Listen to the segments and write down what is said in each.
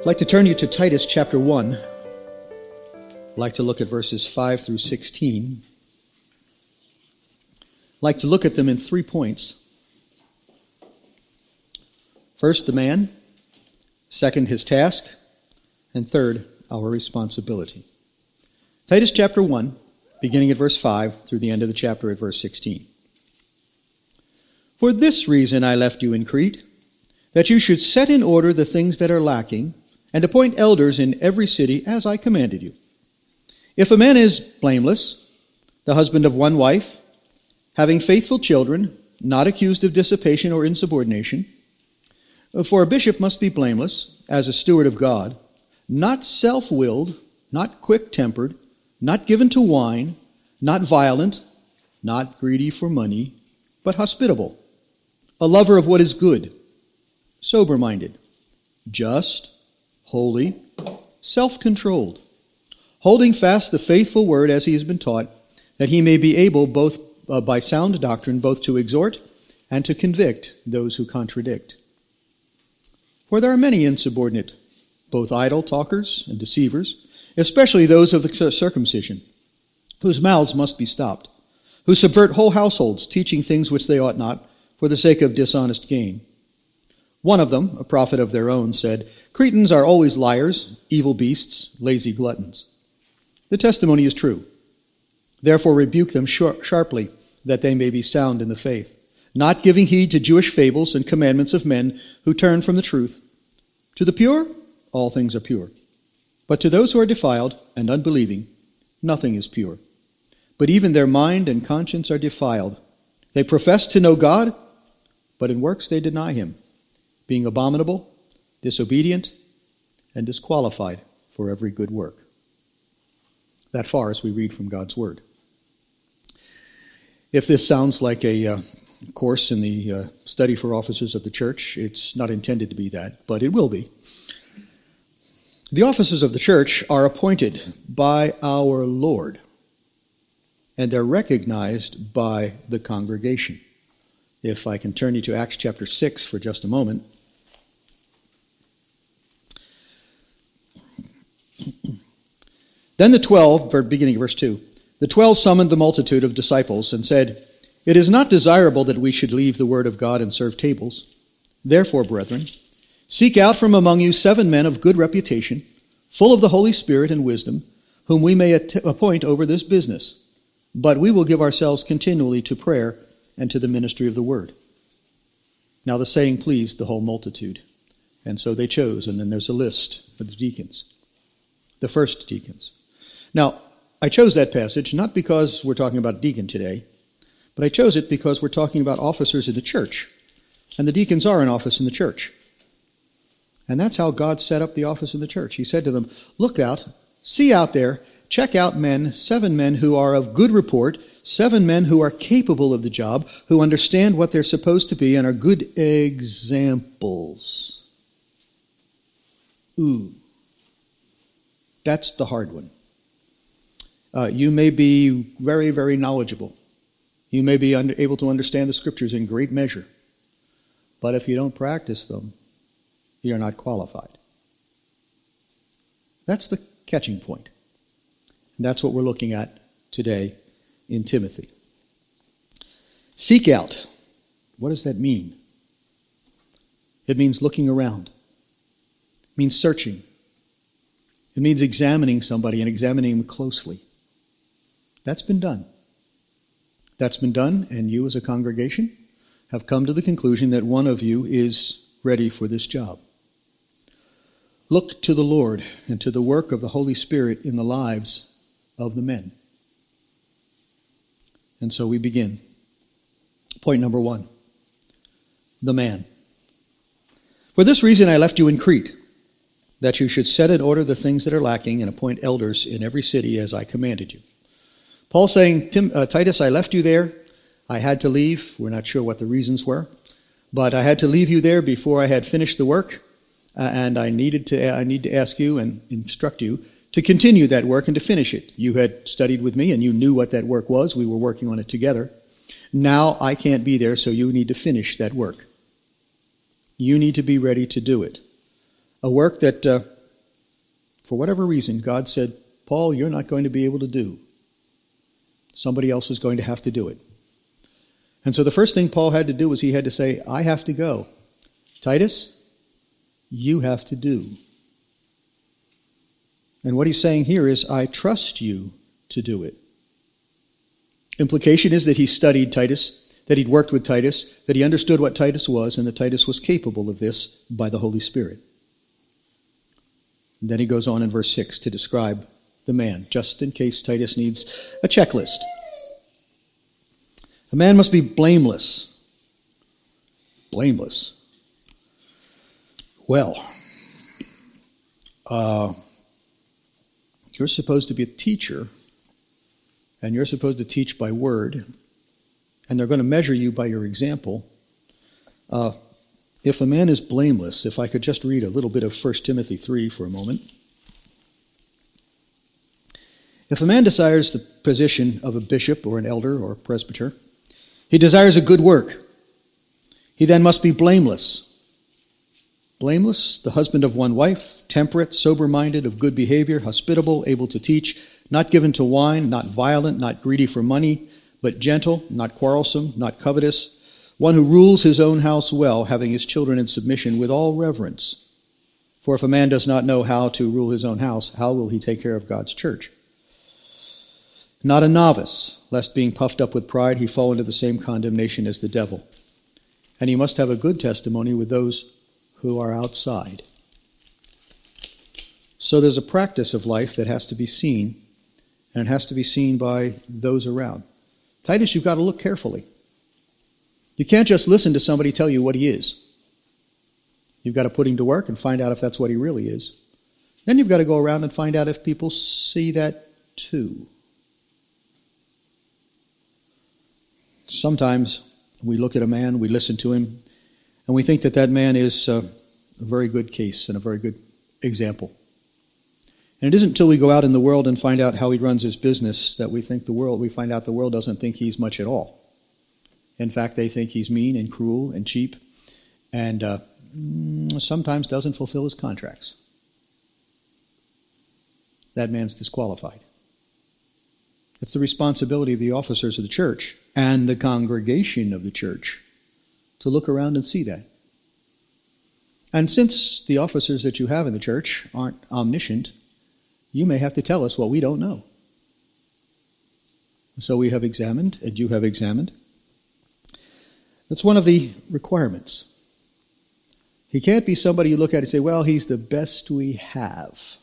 I'd like to turn you to Titus chapter 1. I'd like to look at verses 5 through 16. I'd like to look at them in 3 points. First, the man. Second, his task. And third, our responsibility. Titus chapter 1, beginning at verse 5 through the end of the chapter at verse 16. For this reason I left you in Crete, that you should set in order the things that are lacking, and appoint elders in every city as I commanded you. If a man is blameless, the husband of one wife, having faithful children, not accused of dissipation or insubordination, for a bishop must be blameless, as a steward of God, not self-willed, not quick-tempered, not given to wine, not violent, not greedy for money, but hospitable, a lover of what is good, sober-minded, just, holy, self-controlled, holding fast the faithful word as he has been taught, that he may be able both by sound doctrine both to exhort and to convict those who contradict. For there are many insubordinate, both idle talkers and deceivers, especially those of the circumcision, whose mouths must be stopped, who subvert whole households, teaching things which they ought not, for the sake of dishonest gain. One of them, a prophet of their own, said, Cretans are always liars, evil beasts, lazy gluttons. The testimony is true. Therefore rebuke them sharply, that they may be sound in the faith, not giving heed to Jewish fables and commandments of men who turn from the truth. To the pure, all things are pure. But to those who are defiled and unbelieving, nothing is pure. But even their mind and conscience are defiled. They profess to know God, but in works they deny him, being abominable, disobedient, and disqualified for every good work. That far as we read from God's Word. If this sounds like a course in the study for officers of the church, it's not intended to be that, but it will be. The officers of the church are appointed by our Lord, and they're recognized by the congregation. If I can turn you to Acts chapter 6 for just a moment. Then the 12, beginning of verse 2, the 12 summoned the multitude of disciples and said, It is not desirable that we should leave the word of God and serve tables. Therefore, brethren, seek out from among you 7 men of good reputation, full of the Holy Spirit and wisdom, whom we may appoint over this business. But we will give ourselves continually to prayer and to the ministry of the word. Now the saying pleased the whole multitude, and so they chose, and then there's a list of the deacons, the first deacons. Now, I chose that passage not because we're talking about deacon today, but I chose it because we're talking about officers in the church, and the deacons are an office in the church. And that's how God set up the office in the church. He said to them, look out, see out there, check out men, 7 men who are of good report, 7 men who are capable of the job, who understand what they're supposed to be and are good examples. Ooh. That's the hard one. You may be very, very knowledgeable. You may be able to understand the scriptures in great measure. But if you don't practice them, you're not qualified. That's the catching point. And that's what we're looking at today in Timothy. Seek out. What does that mean? It means looking around. It means searching. It means examining somebody and examining them closely. That's been done. That's been done, and you as a congregation have come to the conclusion that one of you is ready for this job. Look to the Lord and to the work of the Holy Spirit in the lives of the men. And so we begin. Point number 1. The man. For this reason I left you in Crete, that you should set in order the things that are lacking and appoint elders in every city as I commanded you. Paul saying, Titus, I left you there. I had to leave. We're not sure what the reasons were. But I had to leave you there before I had finished the work. And I need to ask you and instruct you to continue that work and to finish it. You had studied with me and you knew what that work was. We were working on it together. Now I can't be there, so you need to finish that work. You need to be ready to do it. A work that for whatever reason, God said, Paul, you're not going to be able to do. Somebody else is going to have to do it. And so the first thing Paul had to do was he had to say, I have to go. Titus, you have to do. And what he's saying here is, I trust you to do it. Implication is that he studied Titus, that he'd worked with Titus, that he understood what Titus was, and that Titus was capable of this by the Holy Spirit. And then he goes on in verse 6 to describe the man, just in case Titus needs a checklist. A man must be blameless. Blameless. Well, you're supposed to be a teacher, and you're supposed to teach by word, and they're going to measure you by your example. If a man is blameless, if I could just read a little bit of 1 Timothy 3 for a moment. If a man desires the position of a bishop or an elder or a presbyter, he desires a good work. He then must be blameless. Blameless, the husband of one wife, temperate, sober-minded, of good behavior, hospitable, able to teach, not given to wine, not violent, not greedy for money, but gentle, not quarrelsome, not covetous, one who rules his own house well, having his children in submission with all reverence. For if a man does not know how to rule his own house, how will he take care of God's church? Not a novice, lest being puffed up with pride he fall into the same condemnation as the devil. And he must have a good testimony with those who are outside. So there's a practice of life that has to be seen, and it has to be seen by those around. Titus, you've got to look carefully. You can't just listen to somebody tell you what he is. You've got to put him to work and find out if that's what he really is. Then you've got to go around and find out if people see that too. Sometimes we look at a man, we listen to him, and we think that that man is a very good case and a very good example. And it isn't until we go out in the world and find out how he runs his business that we find out the world doesn't think he's much at all. In fact, they think he's mean and cruel and cheap and sometimes doesn't fulfill his contracts. That man's disqualified. It's the responsibility of the officers of the church and the congregation of the church to look around and see that. And since the officers that you have in the church aren't omniscient, you may have to tell us what we don't know. So we have examined, and you have examined. That's one of the requirements. He can't be somebody you look at and say, well, he's the best we have.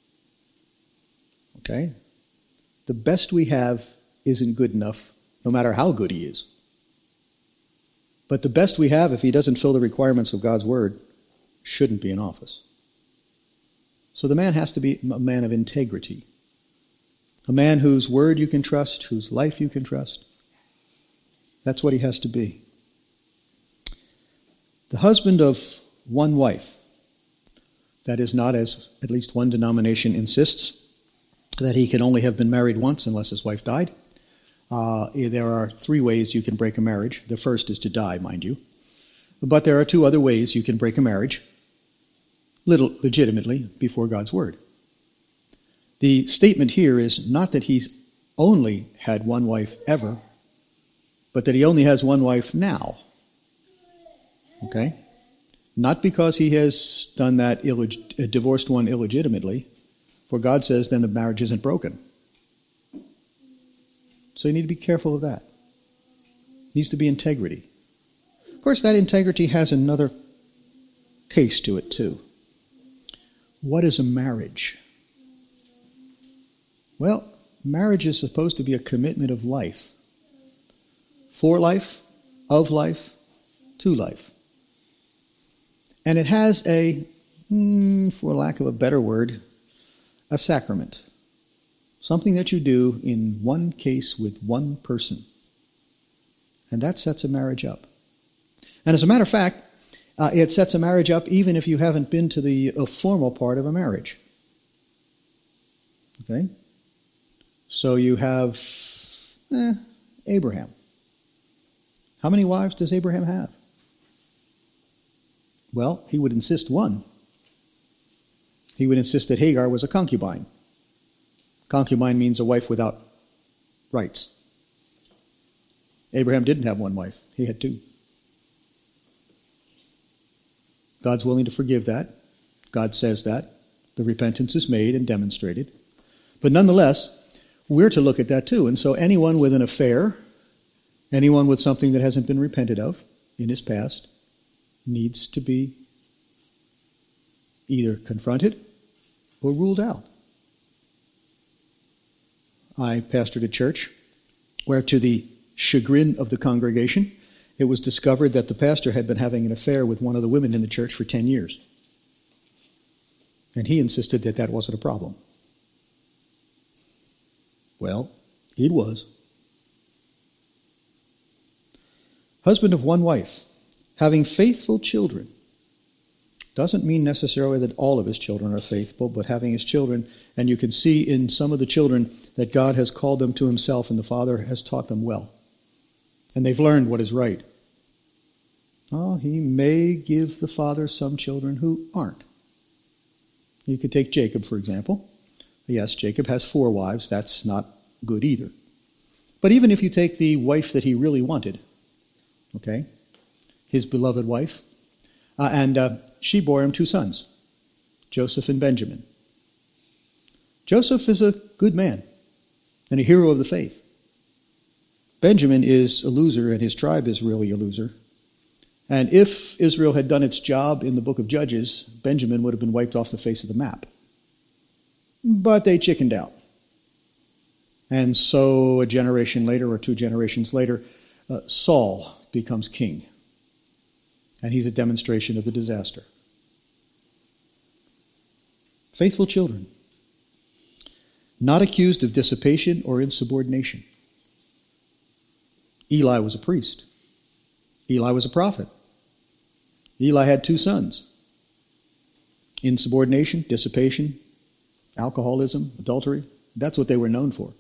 Okay? The best we have isn't good enough, no matter how good he is. But the best we have, if he doesn't fill the requirements of God's word, shouldn't be in office. So the man has to be a man of integrity. A man whose word you can trust, whose life you can trust. That's what he has to be. The husband of one wife. That is not, as at least one denomination insists, that he can only have been married once unless his wife died. There are 3 ways you can break a marriage. The first is to die, mind you. But there are 2 other ways you can break a marriage legitimately before God's word. The statement here is not that he's only had one wife ever, but that he only has one wife now. Okay? Not because he has done that divorced one illegitimately, for God says then the marriage isn't broken. So you need to be careful of that. It needs to be integrity. Of course, that integrity has another case to it too. What is a marriage? Well, marriage is supposed to be a commitment of life. For life, of life, to life. And it has a, for lack of a better word, a sacrament. Something that you do in one case with one person. And that sets a marriage up. And as a matter of fact, it sets a marriage up even if you haven't been to the formal part of a marriage. Okay? So you have Abraham. How many wives does Abraham have? Well, he would insist one. He would insist that Hagar was a concubine. Concubine means a wife without rights. Abraham didn't have one wife. He had two. God's willing to forgive that. God says that. The repentance is made and demonstrated. But nonetheless, we're to look at that too. And so anyone with an affair, anyone with something that hasn't been repented of in his past, needs to be either confronted or ruled out. I pastored a church where, to the chagrin of the congregation, it was discovered that the pastor had been having an affair with one of the women in the church for 10 years. And he insisted that that wasn't a problem. Well, it was. Husband of one wife, having faithful children, doesn't mean necessarily that all of his children are faithful, but having his children, and you can see in some of the children that God has called them to himself and the Father has taught them well. And they've learned what is right. Oh, he may give the Father some children who aren't. You could take Jacob, for example. Yes, Jacob has 4 wives. That's not good either. But even if you take the wife that he really wanted, okay, his beloved wife, and she bore him 2 sons, Joseph and Benjamin. Joseph is a good man and a hero of the faith. Benjamin is a loser, and his tribe is really a loser. And if Israel had done its job in the book of Judges, Benjamin would have been wiped off the face of the map. But they chickened out. And so a generation later, or 2 generations later, Saul becomes king. And he's a demonstration of the disaster. Faithful children, not accused of dissipation or insubordination. Eli was a priest. Eli was a prophet. Eli had 2 sons. Insubordination, dissipation, alcoholism, adultery. That's what they were known for.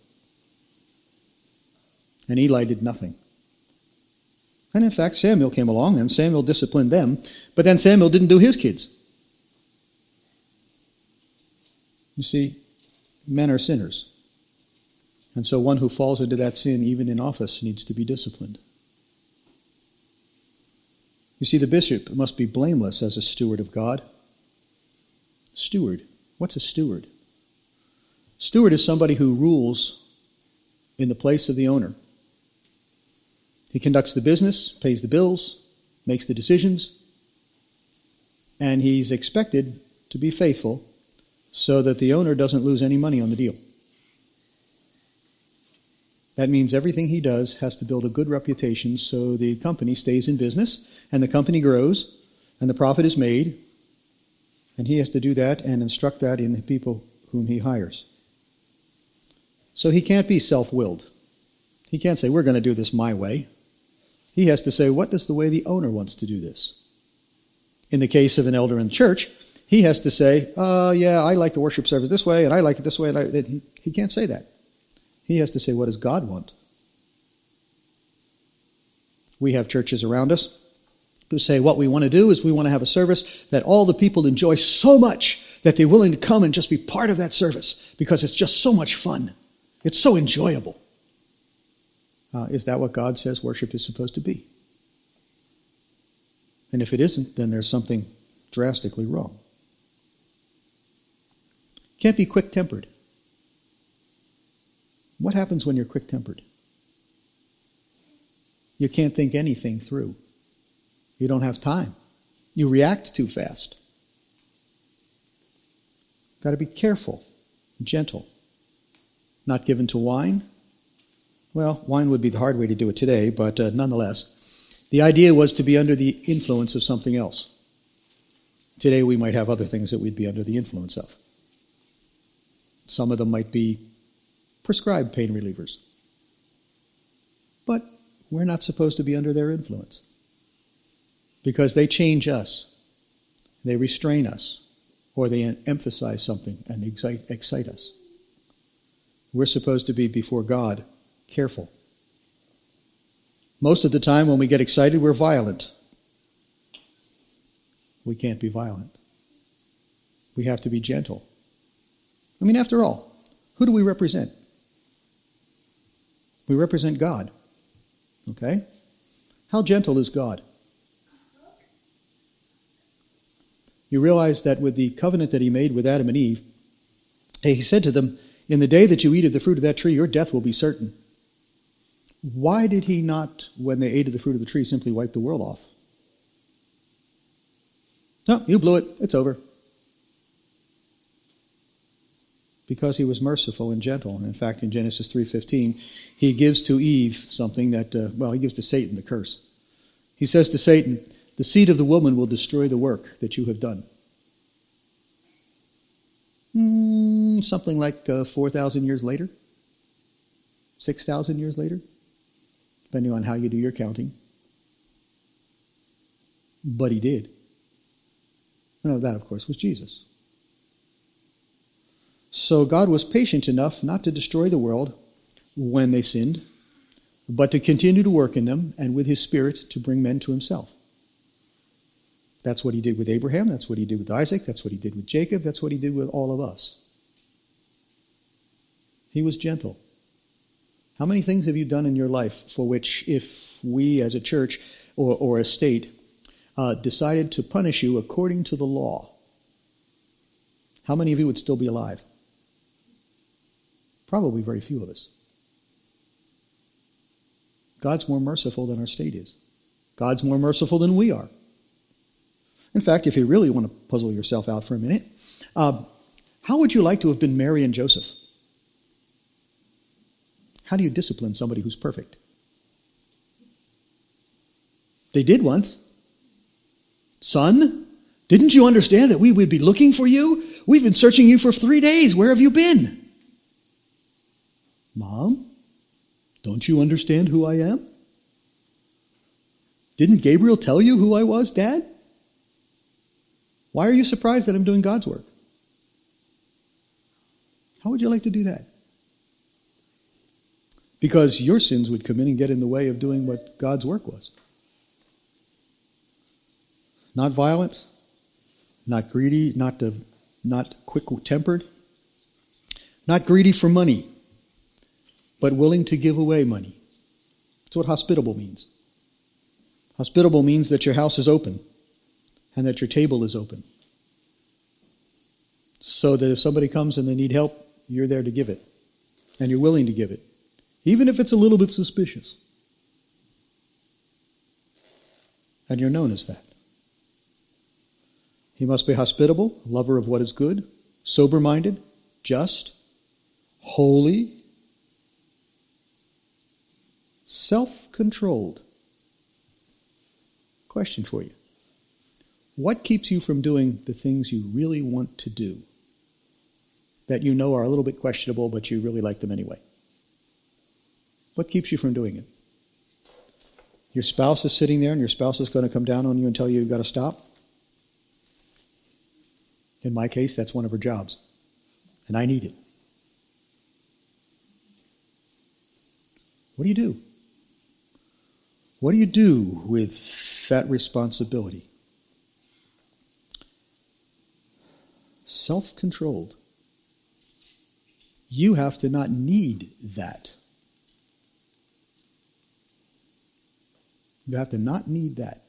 And Eli did nothing. And in fact, Samuel came along, and Samuel disciplined them, but then Samuel didn't do his kids. You see, men are sinners. And so one who falls into that sin, even in office, needs to be disciplined. You see, the bishop must be blameless as a steward of God. Steward. What's a steward? Steward is somebody who rules in the place of the owner. He conducts the business, pays the bills, makes the decisions, and he's expected to be faithful so that the owner doesn't lose any money on the deal. That means everything he does has to build a good reputation so the company stays in business and the company grows and the profit is made, and he has to do that and instruct that in the people whom he hires. So he can't be self-willed. He can't say, we're going to do this my way. He has to say, what is the way the owner wants to do this? In the case of an elder in the church, he has to say, yeah, I like the worship service this way, and I like it this way. And he can't say that. He has to say, what does God want? We have churches around us who say, what we want to do is we want to have a service that all the people enjoy so much that they're willing to come and just be part of that service because it's just so much fun. It's so enjoyable. Is that what God says worship is supposed to be? And if it isn't, then there's something drastically wrong. Can't be quick-tempered. What happens when you're quick-tempered? You can't think anything through. You don't have time. You react too fast. Got to be careful, gentle. Not given to wine. Well, wine would be the hard way to do it today, but nonetheless, the idea was to be under the influence of something else. Today we might have other things that we'd be under the influence of. Some of them might be prescribed pain relievers. But we're not supposed to be under their influence because they change us, they restrain us, or they emphasize something and excite us. We're supposed to be before God careful. Most of the time when we get excited, we're violent. We can't be violent. We have to be gentle. I mean, after all, who do we represent? We represent God. Okay? How gentle is God? You realize that with the covenant that he made with Adam and Eve, he said to them, in the day that you eat of the fruit of that tree, your death will be certain. Why did he not, when they ate of the fruit of the tree, simply wipe the world off? No, you blew it. It's over. Because he was merciful and gentle. And in fact, in Genesis 3:15, he gives to Eve something that, he gives to Satan the curse. He says to Satan, the seed of the woman will destroy the work that you have done. Something like 4,000 years later, 6,000 years later, depending on how you do your counting. But he did. No, that, of course, was Jesus. So God was patient enough not to destroy the world when they sinned, but to continue to work in them and with his Spirit to bring men to himself. That's what he did with Abraham. That's what he did with Isaac. That's what he did with Jacob. That's what he did with all of us. He was gentle. How many things have you done in your life for which, if we as a church or a state decided to punish you according to the law, how many of you would still be alive? Probably very few of us. God's more merciful than our state is. God's more merciful than we are. In fact, if you really want to puzzle yourself out for a minute, how would you like to have been Mary and Joseph? How do you discipline somebody who's perfect? They did once. Son, didn't you understand that we would be looking for you? We've been searching you for 3 days. Where have you been? Mom, don't you understand who I am? Didn't Gabriel tell you who I was, Dad? Why are you surprised that I'm doing God's work? How would you like to do that? Because your sins would come in and get in the way of doing what God's work was. Not violent, not greedy, not quick-tempered, not greedy for money, but willing to give away money. That's what hospitable means. Hospitable means that your house is open and that your table is open. So that if somebody comes and they need help, you're there to give it. And you're willing to give it. Even if it's a little bit suspicious. And you're known as that. He must be hospitable, lover of what is good, sober-minded, just, holy, self-controlled. Question for you. What keeps you from doing the things you really want to do that you know are a little bit questionable, but you really like them anyway? What keeps you from doing it? Your spouse is sitting there and your spouse is going to come down on you and tell you you've got to stop? In my case, that's one of her jobs. And I need it. What do you do? What do you do with that responsibility? Self-controlled. You have to not need that. You have to not need that.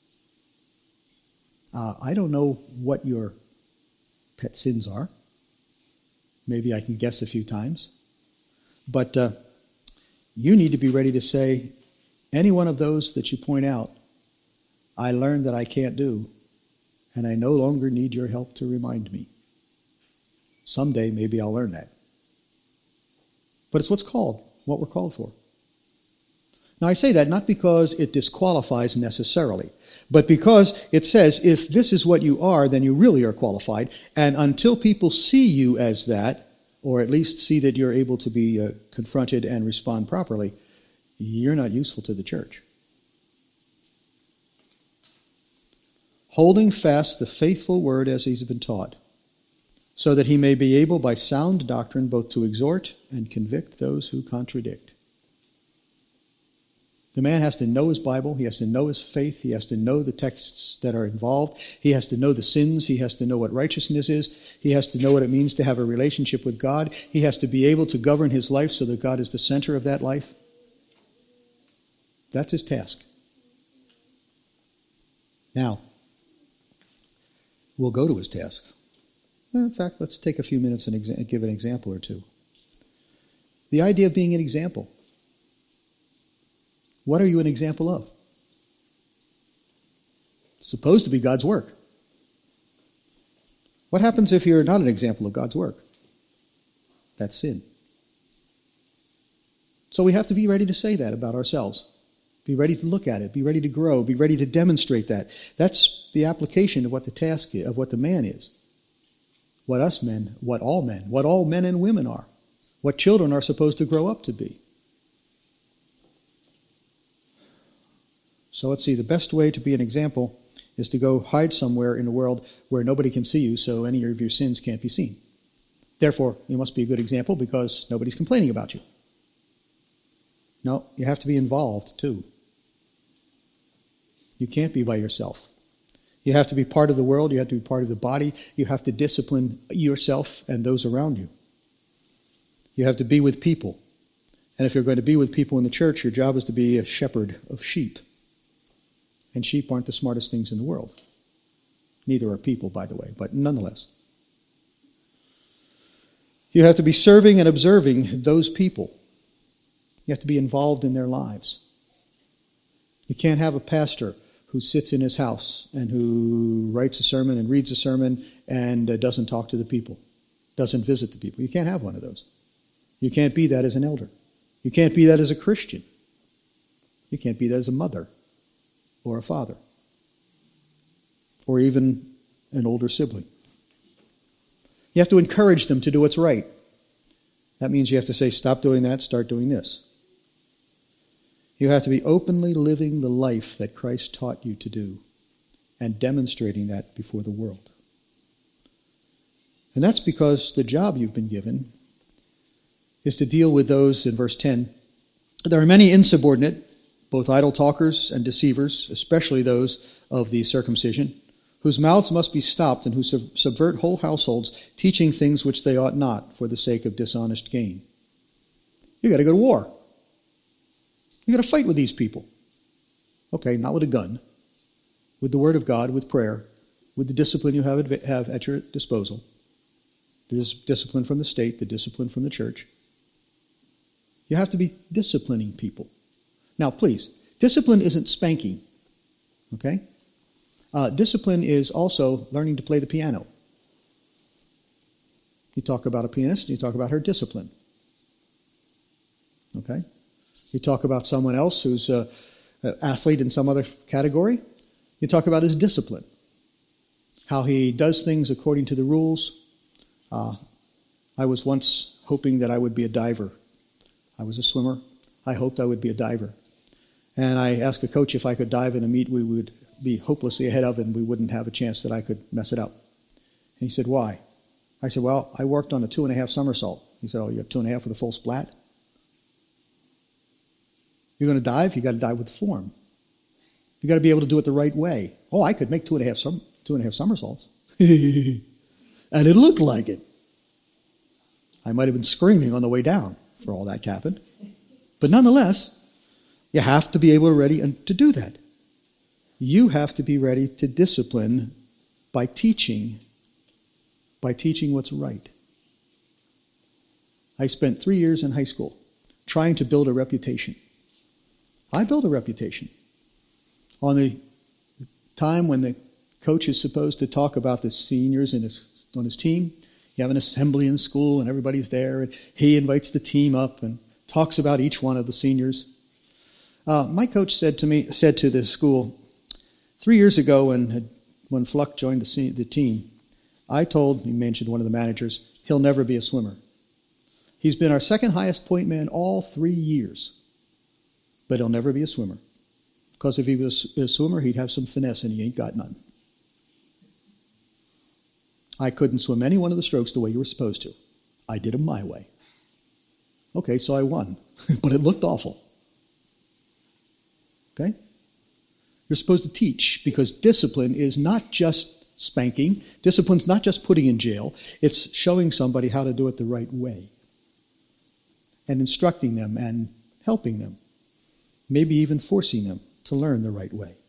I don't know what your pet sins are. Maybe I can guess a few times. But you need to be ready to say, any one of those that you point out, I learned that I can't do, and I no longer need your help to remind me. Someday, maybe I'll learn that. But it's what we're called for. Now, I say that not because it disqualifies necessarily, but because it says if this is what you are, then you really are qualified. And until people see you as that, or at least see that you're able to be confronted and respond properly, you're not useful to the church. Holding fast the faithful word as he's been taught, so that he may be able by sound doctrine both to exhort and convict those who contradict. The man has to know his Bible. He has to know his faith. He has to know the texts that are involved. He has to know the sins. He has to know what righteousness is. He has to know what it means to have a relationship with God. He has to be able to govern his life so that God is the center of that life. That's his task. Now, we'll go to his task. In fact, let's take a few minutes and give an example or two. The idea of being an example. What are you an example of? It's supposed to be God's work. What happens if you're not an example of God's work? That's sin. So we have to be ready to say that about ourselves. Be ready to look at it. Be ready to grow. Be ready to demonstrate that. That's the application of what the task is, of what the man is. What us men, what all men and women are. What children are supposed to grow up to be. So let's see, the best way to be an example is to go hide somewhere in the world where nobody can see you, so any of your sins can't be seen. Therefore, you must be a good example because nobody's complaining about you. No, you have to be involved too. You can't be by yourself. You have to be part of the world. You have to be part of the body. You have to discipline yourself and those around you. You have to be with people. And if you're going to be with people in the church, your job is to be a shepherd of sheep. And sheep aren't the smartest things in the world. Neither are people, by the way, but nonetheless. You have to be serving and observing those people. You have to be involved in their lives. You can't have a pastor who sits in his house and who writes a sermon and reads a sermon and doesn't talk to the people, doesn't visit the people. You can't have one of those. You can't be that as an elder. You can't be that as a Christian. You can't be that as a mother or a father or even an older sibling. You have to encourage them to do what's right. That means you have to say, stop doing that, start doing this. You have to be openly living the life that Christ taught you to do and demonstrating that before the world. And that's because the job you've been given is to deal with those, in verse 10, there are many insubordinate, both idle talkers and deceivers, especially those of the circumcision, whose mouths must be stopped and who subvert whole households, teaching things which they ought not for the sake of dishonest gain. You got to go to war. You got to fight with these people. Okay, not with a gun, with the Word of God, with prayer, with the discipline you have at your disposal. There's discipline from the state, the discipline from the church. You have to be disciplining people. Now, please, discipline isn't spanking, okay? Discipline is also learning to play the piano. You talk about a pianist, you talk about her discipline, okay? You talk about someone else who's an athlete in some other category, you talk about his discipline, how he does things according to the rules. I was once hoping that I would be a diver. I was a swimmer. I hoped I would be a diver. And I asked the coach if I could dive in a meet we would be hopelessly ahead of and we wouldn't have a chance that I could mess it up. And he said, why? I said, well, I worked on a 2.5 somersault. He said, oh, you have 2.5 with a full splat? You're going to dive? You got to dive with form. You got to be able to do it the right way. Oh, I could make 2.5 somersaults. And it looked like it. I might have been screaming on the way down for all that happened. But nonetheless, you have to be able to ready to do that. You have to be ready to discipline by teaching what's right. I spent 3 years in high school trying to build a reputation. I built a reputation. On the time when the coach is supposed to talk about the seniors on his team, you have an assembly in school and everybody's there, and he invites the team up and talks about each one of the seniors. My coach said to the school, 3 years ago when Fluck joined the team, he mentioned one of the managers, he'll never be a swimmer. He's been our second highest point man all 3 years, but he'll never be a swimmer. Because if he was a swimmer, he'd have some finesse, and he ain't got none. I couldn't swim any one of the strokes the way you were supposed to. I did them my way. Okay, so I won, but it looked awful. Okay? You're supposed to teach, because discipline is not just spanking. Discipline's not just putting in jail. It's showing somebody how to do it the right way and instructing them and helping them, maybe even forcing them to learn the right way.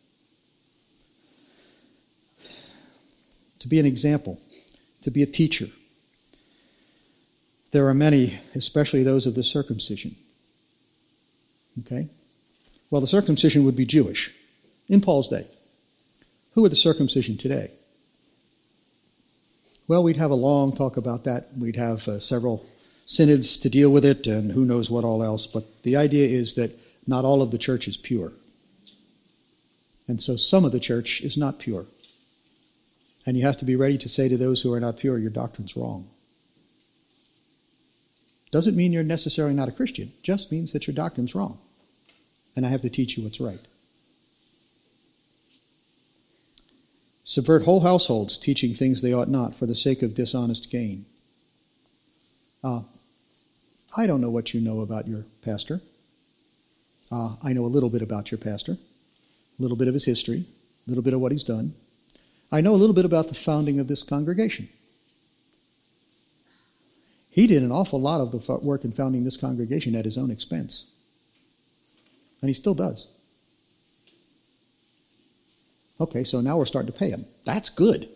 To be an example, to be a teacher. There are many, especially those of the circumcision. Okay? Well, the circumcision would be Jewish in Paul's day. Who are the circumcision today? Well, we'd have a long talk about that. We'd have several synods to deal with it and who knows what all else. But the idea is that not all of the church is pure. And so some of the church is not pure. And you have to be ready to say to those who are not pure, your doctrine's wrong. Doesn't mean you're necessarily not a Christian. Just means that your doctrine's wrong. And I have to teach you what's right. Subvert whole households, teaching things they ought not for the sake of dishonest gain. I don't know what you know about your pastor. I know a little bit about your pastor, a little bit of his history, a little bit of what he's done. I know a little bit about the founding of this congregation. He did an awful lot of the work in founding this congregation at his own expense. And he still does. Okay, so now we're starting to pay him. That's good.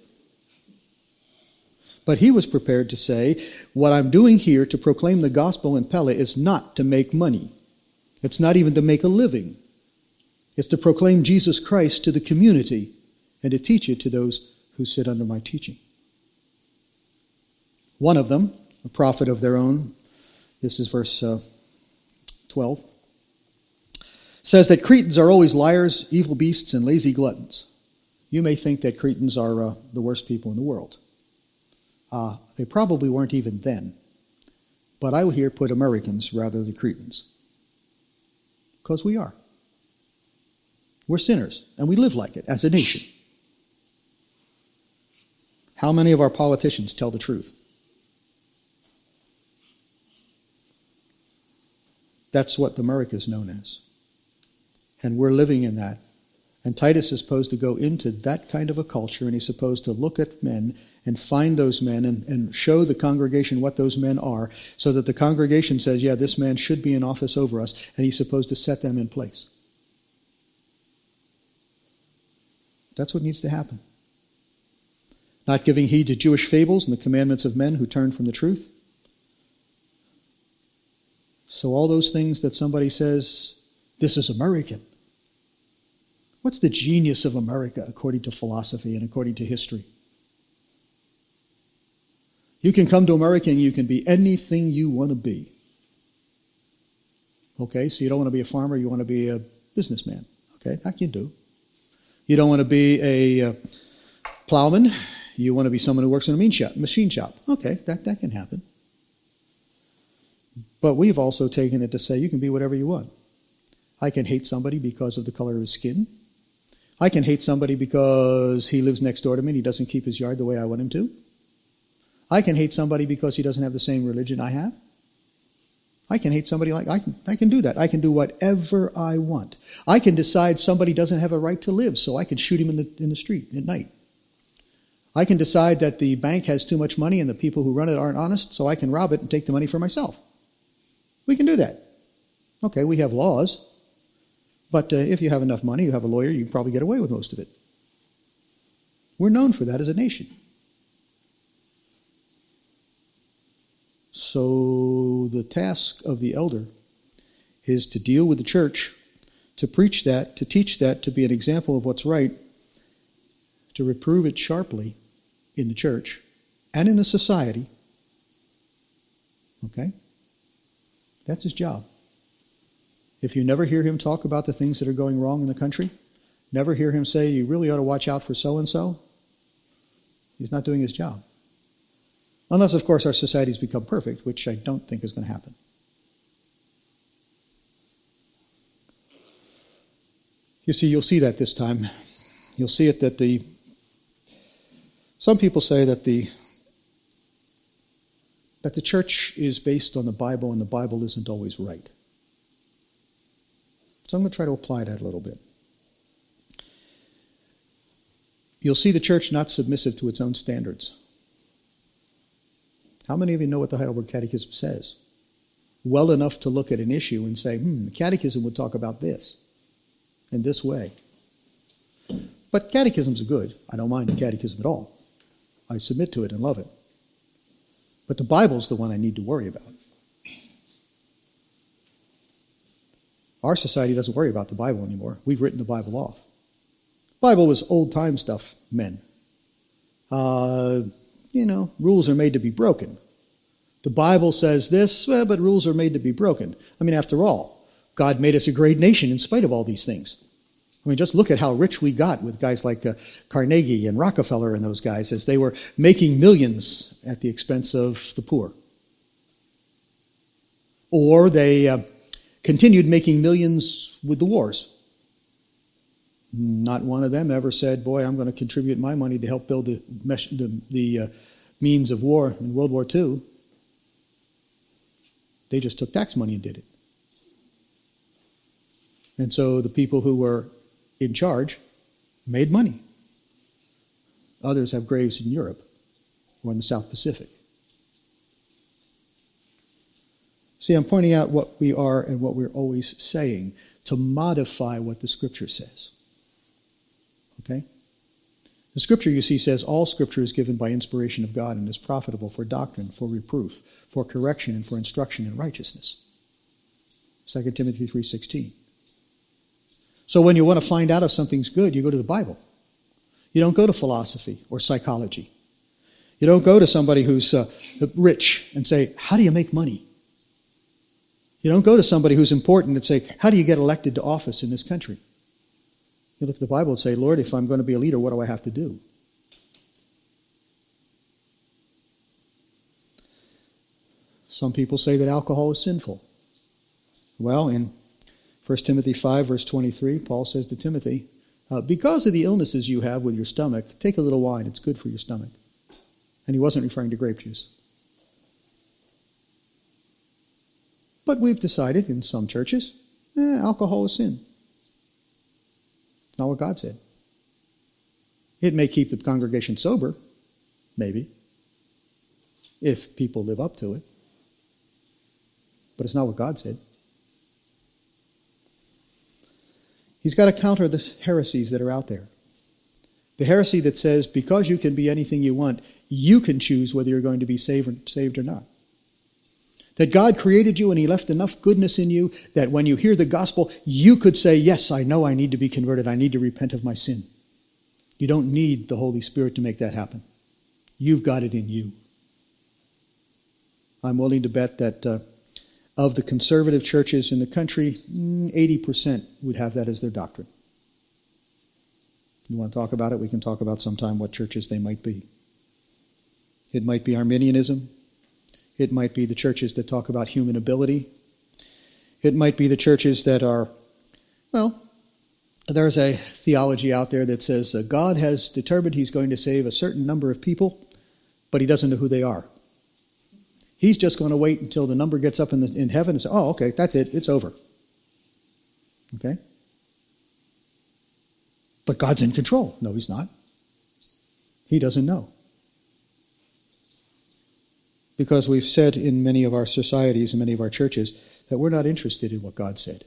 But he was prepared to say, what I'm doing here to proclaim the gospel in Pella is not to make money. It's not even to make a living. It's to proclaim Jesus Christ to the community and to teach it to those who sit under my teaching. One of them, a prophet of their own, this is verse 12, says that Cretans are always liars, evil beasts, and lazy gluttons. You may think that Cretans are the worst people in the world. They probably weren't even then. But I would here put Americans rather than Cretans. Because we are. We're sinners, and we live like it as a nation. How many of our politicians tell the truth? That's what America is known as. And we're living in that. And Titus is supposed to go into that kind of a culture, and he's supposed to look at men and find those men and show the congregation what those men are, so that the congregation says, yeah, this man should be in office over us, and he's supposed to set them in place. That's what needs to happen. Not giving heed to Jewish fables and the commandments of men who turn from the truth. So all those things that somebody says, this is American. What's the genius of America according to philosophy and according to history? You can come to America and you can be anything you want to be. Okay, so you don't want to be a farmer, you want to be a businessman. Okay, that you do. You don't want to be a plowman, you want to be someone who works in a machine shop. Okay, that can happen. But we've also taken it to say you can be whatever you want. I can hate somebody because of the color of his skin. I can hate somebody because he lives next door to me and he doesn't keep his yard the way I want him to. I can hate somebody because he doesn't have the same religion I have. I can hate somebody I can do that. I can do whatever I want. I can decide somebody doesn't have a right to live, so I can shoot him in the street at night. I can decide that the bank has too much money and the people who run it aren't honest, so I can rob it and take the money for myself. We can do that. Okay, we have laws. But if you have enough money, you have a lawyer, you can probably get away with most of it. We're known for that as a nation. So the task of the elder is to deal with the church, to preach that, to teach that, to be an example of what's right, to reprove it sharply in the church and in the society. Okay? That's his job. If you never hear him talk about the things that are going wrong in the country, never hear him say, you really ought to watch out for so-and-so, he's not doing his job. Unless, of course, our societies become perfect, which I don't think is going to happen. You see, you'll see that this time. You'll see it that some people say that the church is based on the Bible and the Bible isn't always right. So I'm going to try to apply that a little bit. You'll see the church not submissive to its own standards. How many of you know what the Heidelberg Catechism says? Well enough to look at an issue and say, the Catechism would talk about this in this way. But catechisms are good. I don't mind the catechism at all. I submit to it and love it. But the Bible's the one I need to worry about. Our society doesn't worry about the Bible anymore. We've written the Bible off. The Bible was old-time stuff, men. Rules are made to be broken. The Bible says this, but rules are made to be broken. I mean, after all, God made us a great nation in spite of all these things. I mean, just look at how rich we got with guys like Carnegie and Rockefeller and those guys as they were making millions at the expense of the poor. Or they continued making millions with the wars. Not one of them ever said, boy, I'm going to contribute my money to help build the means of war in World War II. They just took tax money and did it. And so the people who were in charge made money. Others have graves in Europe or in the South Pacific. See, I'm pointing out what we are and what we're always saying to modify what the Scripture says. Okay? The Scripture, you see, says all Scripture is given by inspiration of God and is profitable for doctrine, for reproof, for correction, and for instruction in righteousness. 2 Timothy 3:16. So when you want to find out if something's good, you go to the Bible. You don't go to philosophy or psychology. You don't go to somebody who's rich and say, how do you make money? You don't go to somebody who's important and say, how do you get elected to office in this country? You look at the Bible and say, Lord, if I'm going to be a leader, what do I have to do? Some people say that alcohol is sinful. Well, in 1 Timothy 5, verse 23, Paul says to Timothy, because of the illnesses you have with your stomach, take a little wine. It's good for your stomach. And he wasn't referring to grape juice. But we've decided in some churches, alcohol is sin. Not what God said. It may keep the congregation sober, maybe, if people live up to it. But it's not what God said. He's got to counter the heresies that are out there. The heresy that says because you can be anything you want, you can choose whether you're going to be saved or not. That God created you and He left enough goodness in you that when you hear the gospel, you could say, yes, I know I need to be converted. I need to repent of my sin. You don't need the Holy Spirit to make that happen. You've got it in you. I'm willing to bet that of the conservative churches in the country, 80% would have that as their doctrine. You want to talk about it? We can talk about sometime what churches they might be. It might be Arminianism. It might be the churches that talk about human ability. It might be the churches that are, there's a theology out there that says God has determined He's going to save a certain number of people, but He doesn't know who they are. He's just going to wait until the number gets up in heaven and say, oh, okay, that's it, it's over. Okay? But God's in control. No, He's not. He doesn't know. Because we've said in many of our societies and many of our churches that we're not interested in what God said.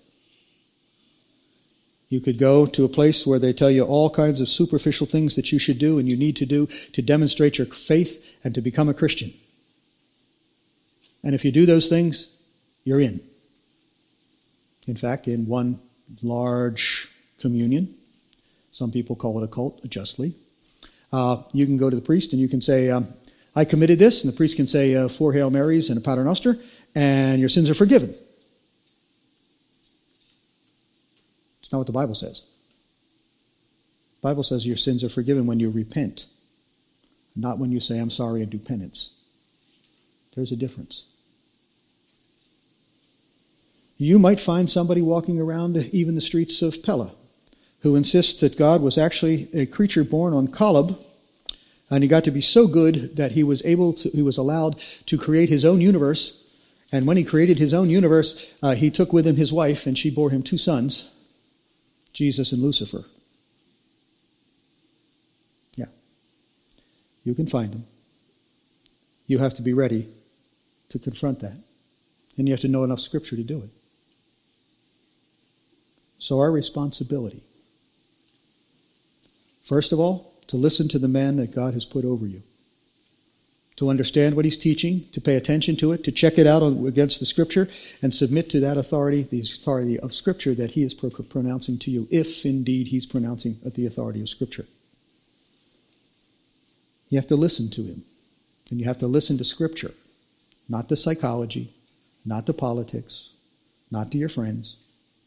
You could go to a place where they tell you all kinds of superficial things that you should do and you need to do to demonstrate your faith and to become a Christian. And if you do those things, you're in. In fact, in one large communion, some people call it a cult, justly, you can go to the priest and you can say, I committed this, and the priest can say 4 Hail Marys and a Pater Noster, and your sins are forgiven. It's not what the Bible says. The Bible says your sins are forgiven when you repent, not when you say, I'm sorry, and do penance. There's a difference. You might find somebody walking around even the streets of Pella who insists that God was actually a creature born on Kolob, and he got to be so good that he was allowed to create his own universe. And when he created his own universe, he took with him his wife, and she bore him 2 sons. Jesus and Lucifer. Yeah. You can find them. You have to be ready to confront that. And you have to know enough Scripture to do it. So our responsibility, first of all, to listen to the man that God has put over you. To understand what he's teaching, to pay attention to it, to check it out against the Scripture, and submit to that authority, the authority of Scripture that he is pronouncing to you, if indeed he's pronouncing at the authority of Scripture. You have to listen to him. And you have to listen to Scripture, not to psychology, not to politics, not to your friends.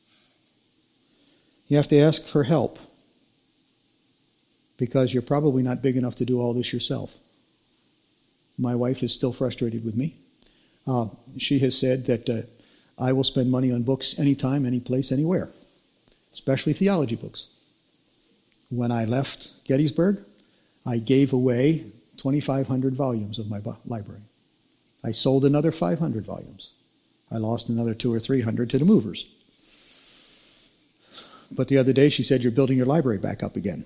You have to ask for help, because you're probably not big enough to do all this yourself. My wife is still frustrated with me. She has said that I will spend money on books anytime, any place, anywhere, especially theology books. When I left Gettysburg, I gave away 2,500 volumes of my library. I sold another 500 volumes. I lost another 200 or 300 to the movers. But the other day she said, "You're building your library back up again."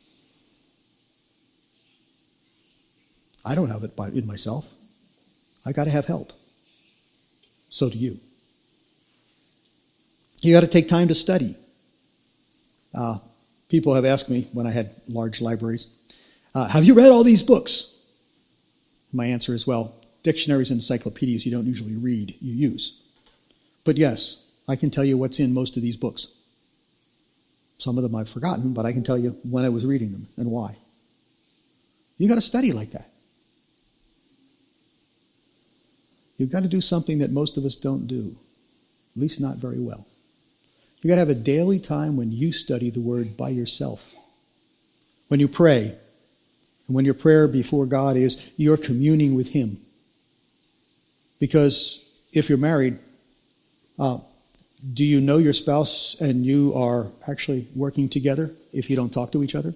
I don't have it in myself. I got to have help. So do you. You got to take time to study. People have asked me when I had large libraries, have you read all these books? My answer is, well, dictionaries and encyclopedias you don't usually read, you use. But yes, I can tell you what's in most of these books. Some of them I've forgotten, but I can tell you when I was reading them and why. You got to study like that. You've got to do something that most of us don't do, at least not very well. You've got to have a daily time when you study the Word by yourself. When you pray, and when your prayer before God is, you're communing with Him. Because if you're married, do you know your spouse and you are actually working together if you don't talk to each other?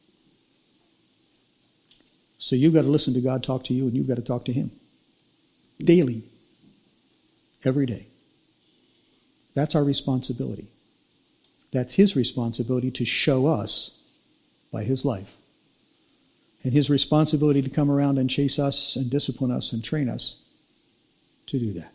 So you've got to listen to God talk to you, and you've got to talk to Him. Daily. Every day. That's our responsibility. That's His responsibility to show us by His life. And His responsibility to come around and chase us and discipline us and train us to do that.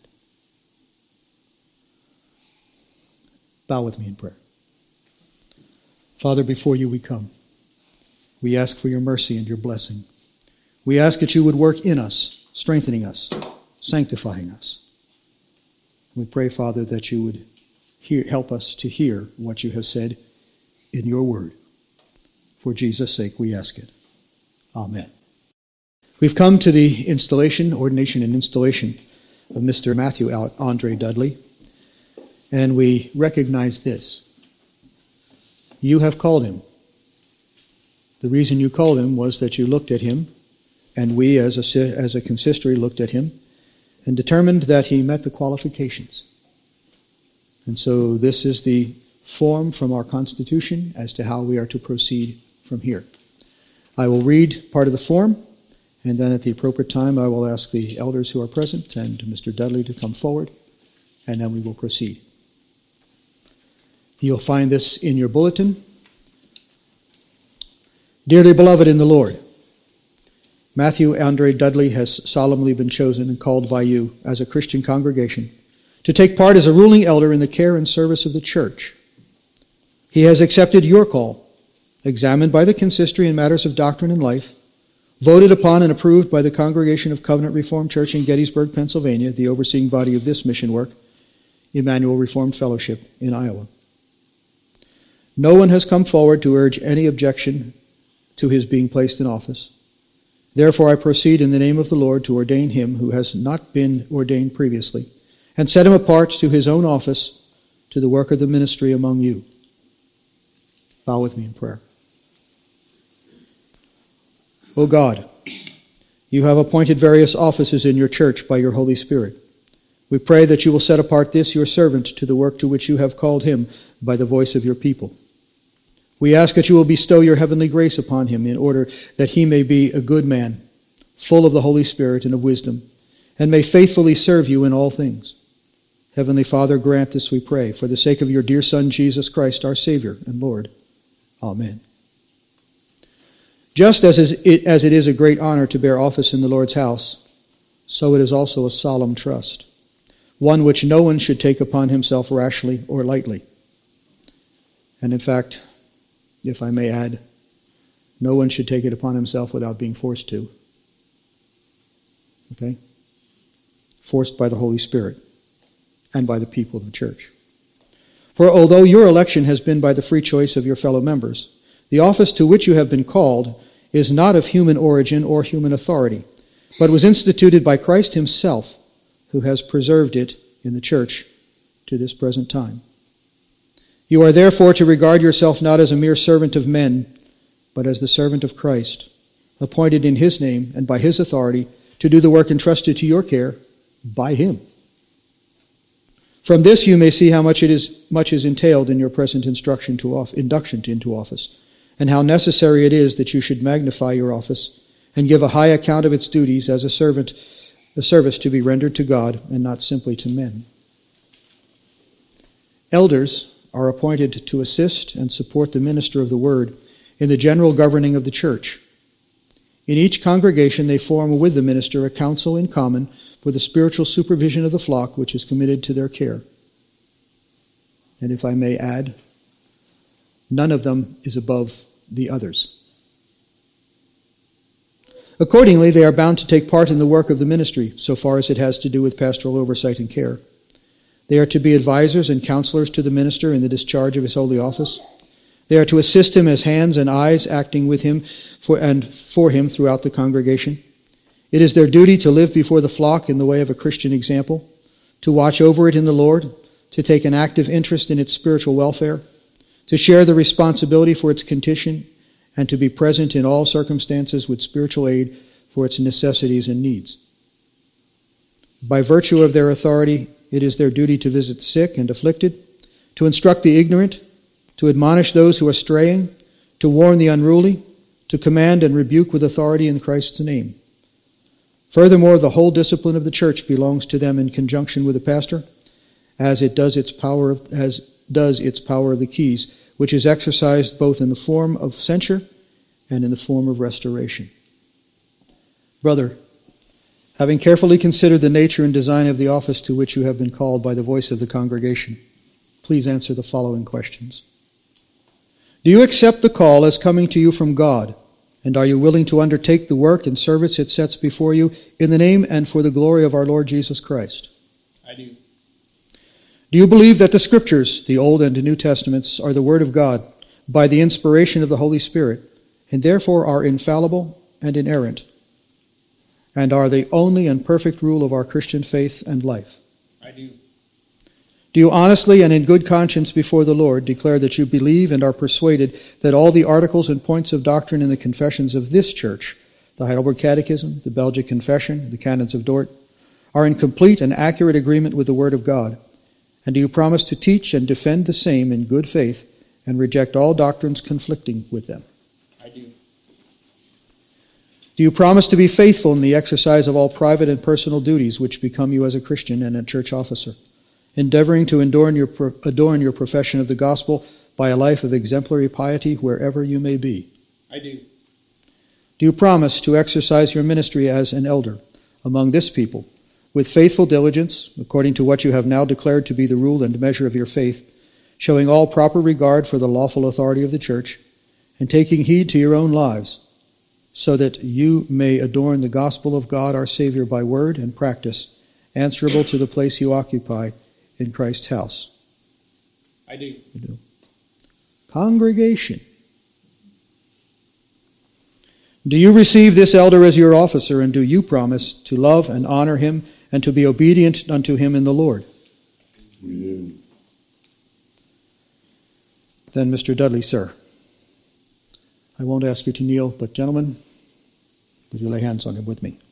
Bow with me in prayer. Father, before you we come. We ask for your mercy and your blessing. We ask that you would work in us, strengthening us, sanctifying us. We pray, Father, that you would help us to hear what you have said in your word. For Jesus' sake we ask it. Amen. We've come to the ordination and installation of Mr. Matthew Andre Dudley, and we recognize this. You have called him. The reason you called him was that you looked at him, and we as a consistory looked at him, and determined that he met the qualifications. And so this is the form from our Constitution as to how we are to proceed from here. I will read part of the form, and then at the appropriate time I will ask the elders who are present and Mr. Dudley to come forward, and then we will proceed. You'll find this in your bulletin. Dearly beloved in the Lord, Matthew Andre Dudley has solemnly been chosen and called by you as a Christian congregation to take part as a ruling elder in the care and service of the church. He has accepted your call, examined by the consistory in matters of doctrine and life, voted upon and approved by the Congregation of Covenant Reformed Church in Gettysburg, Pennsylvania, the overseeing body of this mission work, Emmanuel Reformed Fellowship in Iowa. No one has come forward to urge any objection to his being placed in office. Therefore, I proceed in the name of the Lord to ordain him who has not been ordained previously, and set him apart to his own office, to the work of the ministry among you. Bow with me in prayer. O God, you have appointed various offices in your church by your Holy Spirit. We pray that you will set apart this, your servant, to the work to which you have called him by the voice of your people. We ask that you will bestow your heavenly grace upon him in order that he may be a good man, full of the Holy Spirit and of wisdom, and may faithfully serve you in all things. Heavenly Father, grant this, we pray, for the sake of your dear Son, Jesus Christ, our Savior and Lord. Amen. Just as it is a great honor to bear office in the Lord's house, so it is also a solemn trust, one which no one should take upon himself rashly or lightly. And in fact, if I may add, no one should take it upon himself without being forced to. Okay? Forced by the Holy Spirit and by the people of the church. For although your election has been by the free choice of your fellow members, the office to which you have been called is not of human origin or human authority, but was instituted by Christ himself, who has preserved it in the church to this present time. You are therefore to regard yourself not as a mere servant of men, but as the servant of Christ, appointed in his name and by his authority to do the work entrusted to your care by him. From this you may see how much is entailed in your present induction into office, and how necessary it is that you should magnify your office and give a high account of its duties as a service to be rendered to God and not simply to men. Elders are appointed to assist and support the minister of the word in the general governing of the church. In each congregation they form with the minister a council in common for the spiritual supervision of the flock which is committed to their care. And if I may add, none of them is above the others. Accordingly, they are bound to take part in the work of the ministry, so far as it has to do with pastoral oversight and care. They are to be advisors and counselors to the minister in the discharge of his holy office. They are to assist him as hands and eyes acting with him for him throughout the congregation. It is their duty to live before the flock in the way of a Christian example, to watch over it in the Lord, to take an active interest in its spiritual welfare, to share the responsibility for its condition, and to be present in all circumstances with spiritual aid for its necessities and needs. By virtue of their authority, it is their duty to visit the sick and afflicted, to instruct the ignorant, to admonish those who are straying, to warn the unruly, to command and rebuke with authority in Christ's name. Furthermore, the whole discipline of the church belongs to them in conjunction with the pastor, as does its power of the keys, which is exercised both in the form of censure and in the form of restoration. Brother, having carefully considered the nature and design of the office to which you have been called by the voice of the congregation, please answer the following questions. Do you accept the call as coming to you from God, and are you willing to undertake the work and service it sets before you in the name and for the glory of our Lord Jesus Christ? I do. Do you believe that the Scriptures, the Old and New Testaments, are the Word of God by the inspiration of the Holy Spirit, and therefore are infallible and inerrant, and are the only and perfect rule of our Christian faith and life? I do. Do you honestly and in good conscience before the Lord declare that you believe and are persuaded that all the articles and points of doctrine in the confessions of this church, the Heidelberg Catechism, the Belgic Confession, the Canons of Dort, are in complete and accurate agreement with the Word of God? And do you promise to teach and defend the same in good faith and reject all doctrines conflicting with them? I do. Do you promise to be faithful in the exercise of all private and personal duties which become you as a Christian and a church officer, endeavoring to adorn your profession of the gospel by a life of exemplary piety wherever you may be? I do. Do you promise to exercise your ministry as an elder among this people with faithful diligence, according to what you have now declared to be the rule and measure of your faith, showing all proper regard for the lawful authority of the church, and taking heed to your own lives, so that you may adorn the gospel of God our Savior by word and practice, answerable to the place you occupy in Christ's house? I do. You do. Congregation. Do you receive this elder as your officer, and do you promise to love and honor him and to be obedient unto him in the Lord? We do. Then, Mr. Dudley, sir, I won't ask you to kneel, but gentlemen, would you lay hands on him with me?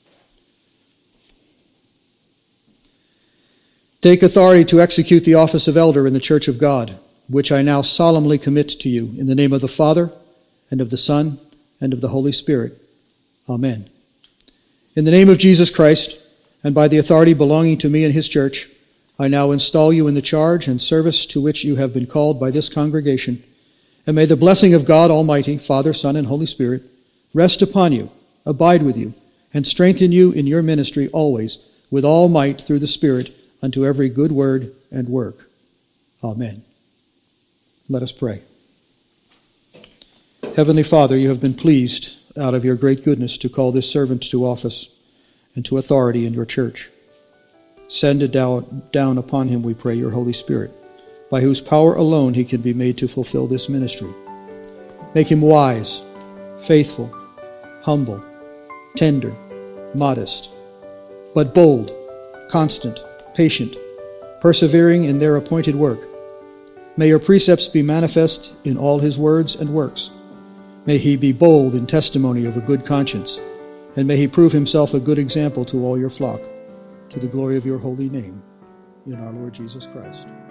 Take authority to execute the office of elder in the Church of God, which I now solemnly commit to you in the name of the Father, and of the Son, and of the Holy Spirit. Amen. In the name of Jesus Christ, and by the authority belonging to me and his church, I now install you in the charge and service to which you have been called by this congregation, and may the blessing of God Almighty, Father, Son, and Holy Spirit, rest upon you, abide with you, and strengthen you in your ministry always, with all might through the Spirit, unto every good word and work. Amen. Let us pray. Heavenly Father, you have been pleased out of your great goodness to call this servant to office and to authority in your church. Send it down upon him, we pray, your Holy Spirit, by whose power alone he can be made to fulfill this ministry. Make him wise, faithful, humble, tender, modest, but bold, constant, patient, persevering in their appointed work. May your precepts be manifest in all his words and works. May he be bold in testimony of a good conscience, and may he prove himself a good example to all your flock, to the glory of your holy name, in our Lord Jesus Christ.